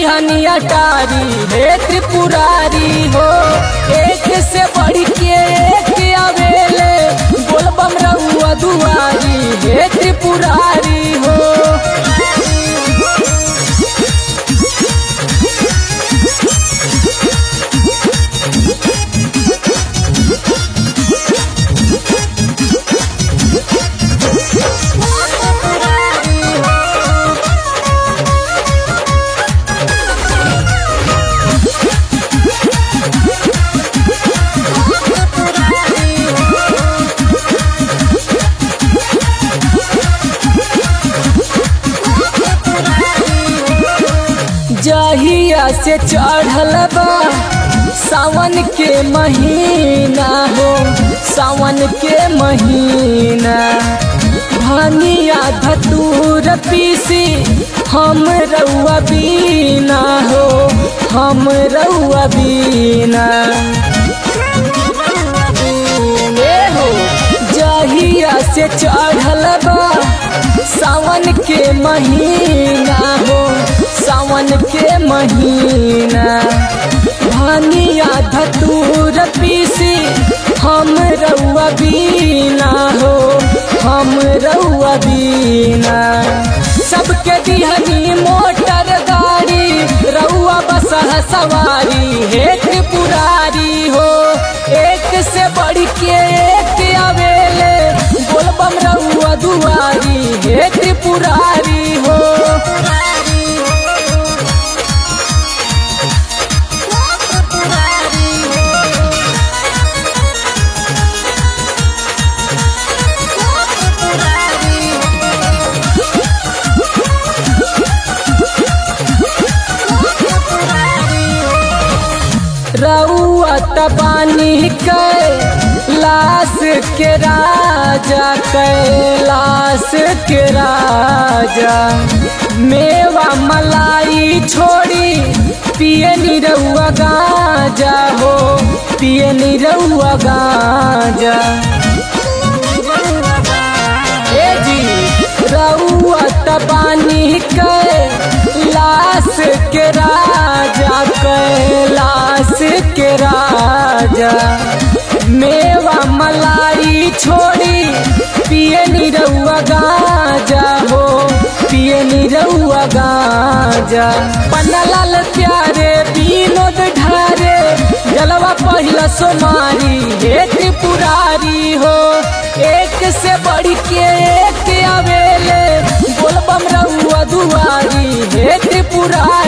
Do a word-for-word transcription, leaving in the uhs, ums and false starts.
दिहनी अटारी हे त्रिपुरारी हो। एक से बढ़ के एक आवेले बोलबम रहुआ दुआरी हे त्रिपुरारी हो। जहिया से चढ़ल बा सावन के महीना हो, सावन के महीना भनिया धतूर पीसी हम रउआ बीना हो, हम रउआ बीना हो। जहिया से चढ़ल बा सावन के महीना हो, सावन के महीना भनिया धतूर पीसी हम रउआ बीना हो, हम रउआ बीना। सबके दिहनी मोटर गाड़ी रउआ बस सवारी हे त्रिपुरारी हो। एक से बढ़ के एक आवेले बोलबम रउआ दुआरी हे त्रिपुरारी हो। रउआ तबानी कैलाश के राजा, कैलाश के राजा मेवा मलाई छोड़ी पिए नी रउआ गांजा हो, पिए नी रउआ गांजा। ए जी रउआ तबानी कैलाश के राजा, कैलाश के राजा मेवा मलाई छोड़ी पिए नी रउआ गांजा हो, पिए नी रउआ गांजा। पन्नालाल प्यारे विनोद ढारे जलवा पहिला सोमारी हे त्रिपुरारी हो। एक से बढ़ के एक आवेले बोलबम रउआ दुआरी हे त्रिपुरारी।